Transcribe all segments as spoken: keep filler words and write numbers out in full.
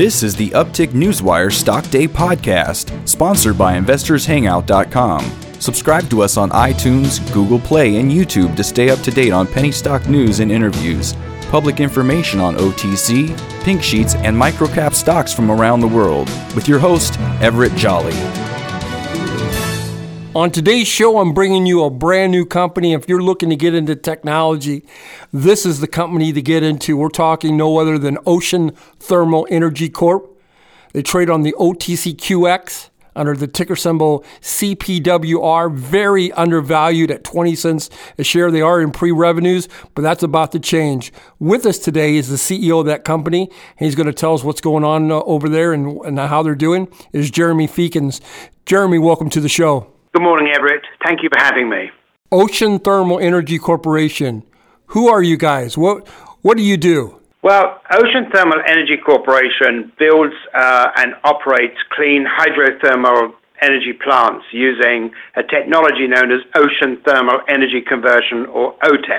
This is the Uptick Newswire Stock Day podcast, sponsored by investors hangout dot com. Subscribe to us on iTunes, Google Play, and YouTube to stay up to date on penny stock news and interviews, public information on O T C, pink sheets, and microcap stocks from around the world, with your host, Everett Jolly. On today's show, I'm bringing you a brand new company. If you're looking to get into technology, this is the company to get into. We're talking no other than Ocean Thermal Energy Corp. They trade on the O T C Q X under the ticker symbol C P W R, very undervalued at twenty cents a share. They are in pre-revenues, but that's about to change. With us today is the C E O of that company. He's going to tell us what's going on uh, over there and, and how they're doing, is Jeremy Feekins. Jeremy, welcome to the show. Good morning, Everett. Thank you for having me. Ocean Thermal Energy Corporation. Who are you guys? What What do you do? Well, Ocean Thermal Energy Corporation builds uh, and operates clean hydrothermal energy plants using a technology known as Ocean Thermal Energy Conversion, or O T E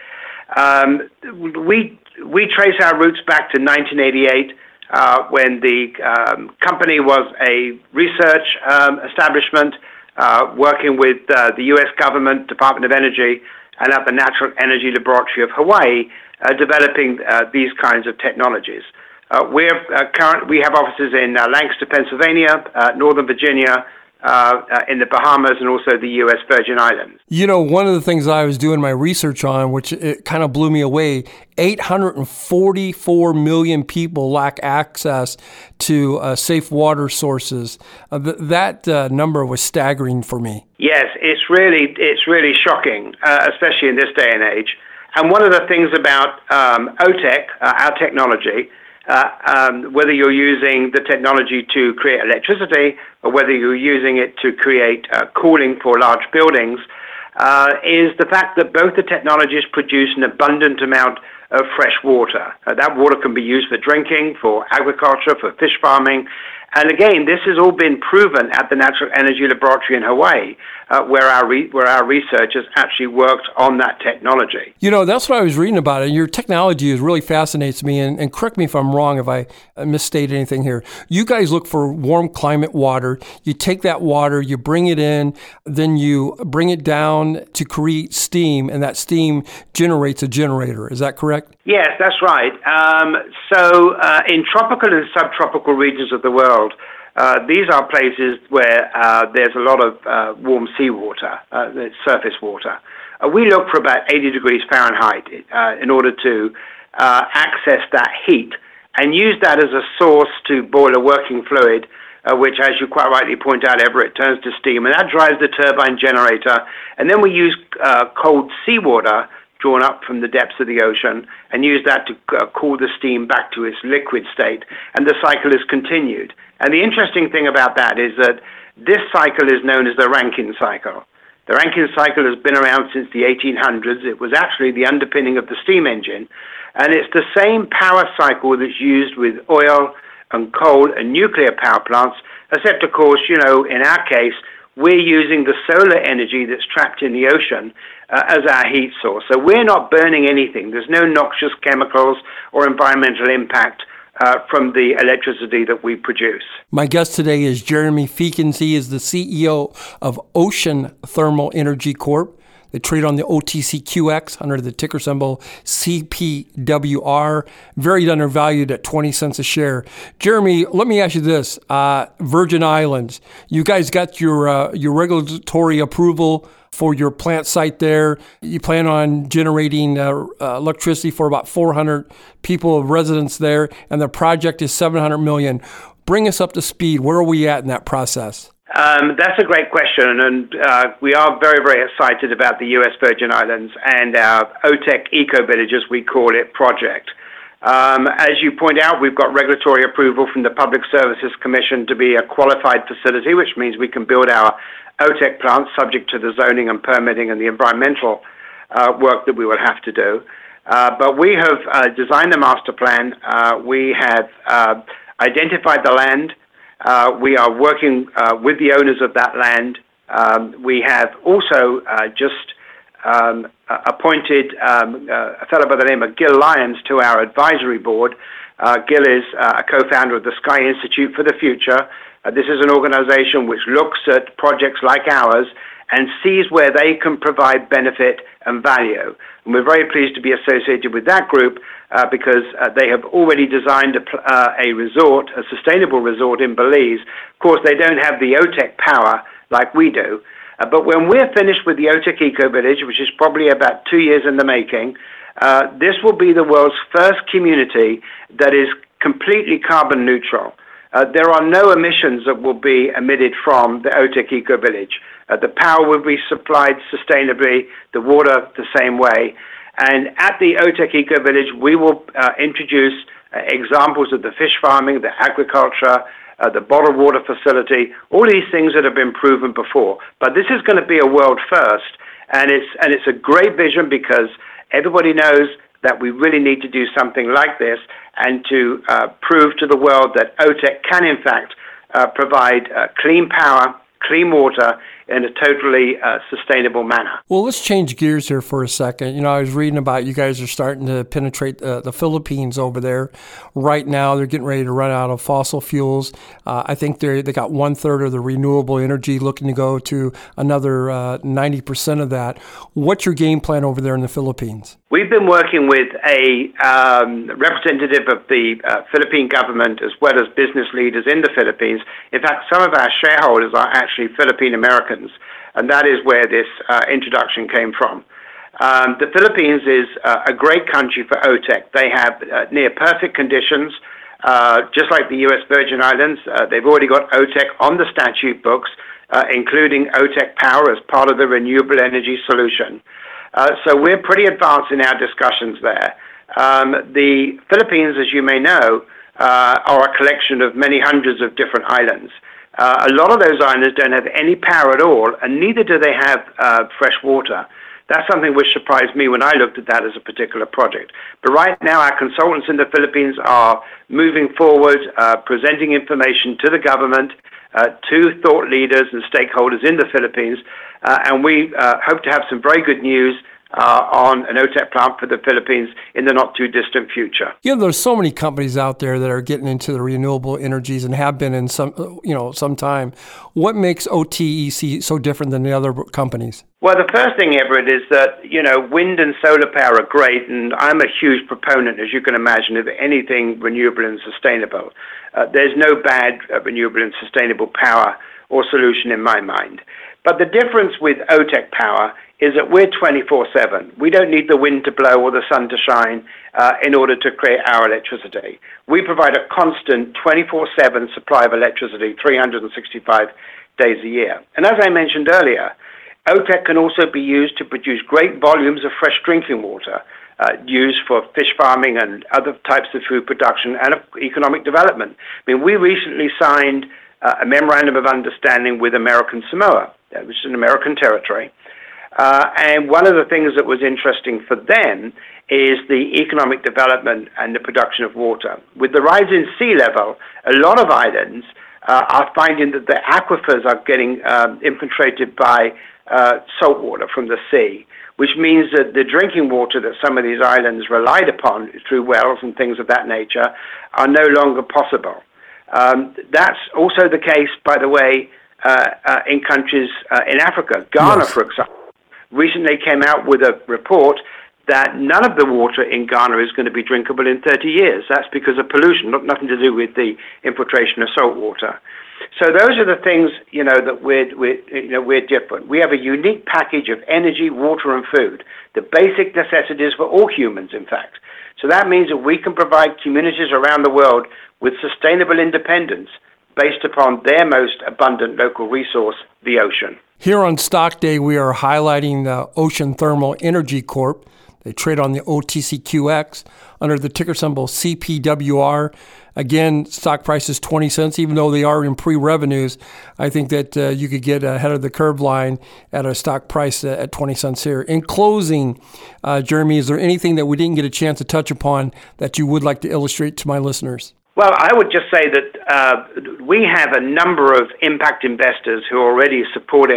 C. Um, we we trace our roots back to nineteen eighty-eight, uh, when the um, company was a research um, establishment uh, working with uh, the U S government, Department of Energy, and at the Natural Energy Laboratory of Hawaii, Uh, developing uh, these kinds of technologies. Uh, we're uh, current. We have offices in uh, Lancaster, Pennsylvania, uh, Northern Virginia, uh, uh, in the Bahamas, and also the U S Virgin Islands. You know, one of the things I was doing my research on, which it kind of blew me away, eight hundred forty-four million people lack access to uh, safe water sources. Uh, th- that uh, number was staggering for me. Yes, it's really it's really shocking, uh, especially in this day and age. And one of the things about um, O T E C, uh, our technology, uh, um, whether you're using the technology to create electricity or whether you're using it to create uh, cooling for large buildings, uh, is the fact that both the technologies produce an abundant amount of fresh water. Uh, that water can be used for drinking, for agriculture, for fish farming. And again, this has all been proven at the Natural Energy Laboratory in Hawaii, uh, where our re- where our researchers actually worked on that technology. You know, that's what I was reading about. And your technology is really fascinates me. And, and correct me if I'm wrong, if I misstate anything here. You guys look for warm climate water. You take that water, you bring it in, then you bring it down to create steam, and that steam generates a generator. Is that correct? Yes, that's right. Um, so uh, in tropical and subtropical regions of the world, uh, these are places where uh, there's a lot of uh, warm seawater, uh, surface water. Uh, we look for about eighty degrees Fahrenheit uh, in order to uh, access that heat and use that as a source to boil a working fluid, uh, which, as you quite rightly point out, Everett, turns to steam, and that drives the turbine generator. And then we use uh, cold seawater drawn up from the depths of the ocean, and use that to uh, cool the steam back to its liquid state, and the cycle is continued. And the interesting thing about that is that this cycle is known as the Rankine cycle. The Rankine cycle has been around since the eighteen hundreds. It was actually the underpinning of the steam engine, and it's the same power cycle that's used with oil and coal and nuclear power plants, except, of course, you know, in our case, we're using the solar energy that's trapped in the ocean uh, as our heat source. So we're not burning anything. There's no noxious chemicals or environmental impact uh, from the electricity that we produce. My guest today is Jeremy Feekins. He is the C E O of Ocean Thermal Energy Corp. They trade on the O T C Q X under the ticker symbol C P W R, very undervalued at twenty cents a share. Jeremy, let me ask you this. Uh, Virgin Islands, you guys got your uh, your regulatory approval for your plant site there. You plan on generating uh, uh, electricity for about four hundred people of residents there, and the project is seven hundred million dollars. Bring us up to speed. Where are we at in that process? Um, that's a great question, and uh, we are very, very excited about the U S Virgin Islands and our O T E C Eco-Village, as we call it, project. Um, as you point out, we've got regulatory approval from the Public Services Commission to be a qualified facility, which means we can build our O T E C plants subject to the zoning and permitting and the environmental uh, work that we will have to do. Uh, but we have uh, designed the master plan. Uh, we have uh, identified the land. Uh, we are working uh, with the owners of that land. Um, we have also uh, just um, appointed um, uh, a fellow by the name of Gil Lyons to our advisory board. Uh, Gil is uh, a co-founder of the Sky Institute for the Future. Uh, this is an organization which looks at projects like ours and sees where they can provide benefit and value. And we're very pleased to be associated with that group uh, because uh, they have already designed a, uh, a resort, a sustainable resort in Belize. Of course, they don't have the OTEC power like we do. Uh, but when we're finished with the OTEC Eco Village, which is probably about two years in the making, uh, this will be the world's first community that is completely carbon neutral. Uh, there are no emissions that will be emitted from the OTEC Eco Village. Uh, the power will be supplied sustainably, the water the same way. And at the OTEC Eco Village, we will uh, introduce uh, examples of the fish farming, the agriculture, uh, the bottled water facility, all these things that have been proven before. But this is going to be a world first, and it's, and it's a great vision because everybody knows that we really need to do something like this and to uh, prove to the world that OTEC can, in fact, uh, provide uh, clean power, clean water in a totally uh, sustainable manner. Well, let's change gears here for a second. You know, I was reading about you guys are starting to penetrate uh, the Philippines over there. Right now, they're getting ready to run out of fossil fuels. Uh, I think they they got one third of the renewable energy, looking to go to another uh, ninety percent of that. What's your game plan over there in the Philippines? We've been working with a um, representative of the uh, Philippine government as well as business leaders in the Philippines. In fact, some of our shareholders are actually Philippine Americans, and that is where this uh, introduction came from. Um, the Philippines is uh, a great country for OTEC. They have uh, near perfect conditions, uh, just like the U S Virgin Islands. Uh, they've already got OTEC on the statute books, uh, including OTEC Power as part of the renewable energy solution. Uh, so we're pretty advanced in our discussions there. Um, the Philippines, as you may know, uh, are a collection of many hundreds of different islands. Uh, a lot of those islands don't have any power at all, and neither do they have uh, fresh water. That's something which surprised me when I looked at that as a particular project. But right now, our consultants in the Philippines are moving forward, uh, presenting information to the government, uh, to thought leaders and stakeholders in the Philippines, uh, and we uh, hope to have some very good news Uh, on an OTEC plant for the Philippines in the not-too-distant future. You know, there's so many companies out there that are getting into the renewable energies and have been in some, you know, some time. What makes O T E C so different than the other companies? Well, the first thing, Everett, is that, you know, wind and solar power are great, and I'm a huge proponent, as you can imagine, of anything renewable and sustainable. Uh, there's no bad uh, renewable and sustainable power or solution in my mind. But the difference with OTEC Power is that we're twenty-four seven. We don't need the wind to blow or the sun to shine uh, in order to create our electricity. We provide a constant twenty-four seven supply of electricity, three hundred sixty-five days a year. And as I mentioned earlier, OTEC can also be used to produce great volumes of fresh drinking water, uh, used for fish farming and other types of food production and of economic development. I mean, we recently signed uh, a memorandum of understanding with American Samoa, which is an American territory. Uh, and one of the things that was interesting for them is the economic development and the production of water. With the rise in sea level, a lot of islands uh, are finding that the aquifers are getting um, infiltrated by uh, salt water from the sea, which means that the drinking water that some of these islands relied upon through wells and things of that nature are no longer possible. Um, that's also the case, by the way, uh, uh, in countries uh, in Africa. Ghana, yes. for example, recently came out with a report that none of the water in Ghana is going to be drinkable in thirty years. That's because of pollution, not, nothing to do with the infiltration of salt water. So those are the things, you know, that we're, we're, you know, we're different. We have a unique package of energy, water, and food, the basic necessities for all humans, in fact. So that means that we can provide communities around the world with sustainable independence based upon their most abundant local resource, the ocean. Here on Stock Day, we are highlighting the Ocean Thermal Energy Corp. They trade on the O T C Q X under the ticker symbol C P W R. Again, stock price is twenty cents, even though they are in pre-revenues. I think that uh, you could get ahead of the curve line at a stock price at twenty cents here. In closing, uh, Jeremy, is there anything that we didn't get a chance to touch upon that you would like to illustrate to my listeners? Well, I would just say that uh, we have a number of impact investors who are already supporting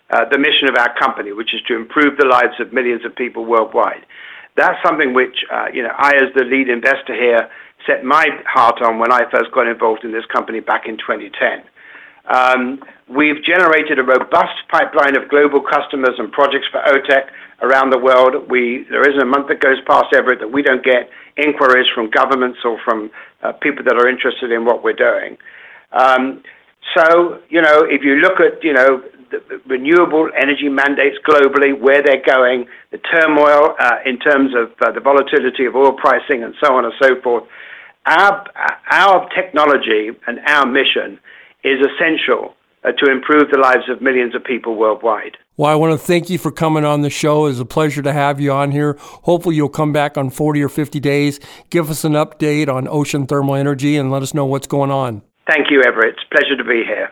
uh, the mission of our company, which is to improve the lives of millions of people worldwide. That's something which, uh, you know, I as the lead investor here set my heart on when I first got involved in this company back in twenty ten. Um, we've generated a robust pipeline of global customers and projects for O T E C around the world. We, there isn't a month that goes past, Everett, that we don't get inquiries from governments or from uh, people that are interested in what we're doing. Um, so, you know, if you look at, you know, the renewable energy mandates globally, where they're going, the turmoil uh, in terms of uh, the volatility of oil pricing and so on and so forth, our, our technology and our mission is essential uh, to improve the lives of millions of people worldwide. Well, I want to thank you for coming on the show. It's a pleasure to have you on here. Hopefully you'll come back on forty or fifty days, give us an update on Ocean Thermal Energy, and let us know what's going on. Thank you, Everett. It's a pleasure to be here.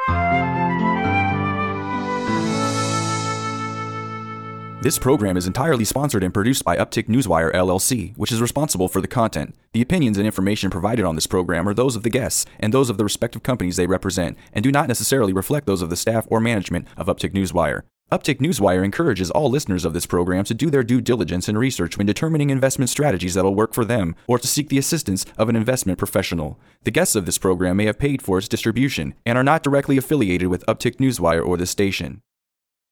This program is entirely sponsored and produced by Uptick Newswire, L L C, which is responsible for the content. The opinions and information provided on this program are those of the guests and those of the respective companies they represent, and do not necessarily reflect those of the staff or management of Uptick Newswire. Uptick Newswire encourages all listeners of this program to do their due diligence and research when determining investment strategies that will work for them, or to seek the assistance of an investment professional. The guests of this program may have paid for its distribution and are not directly affiliated with Uptick Newswire or this station.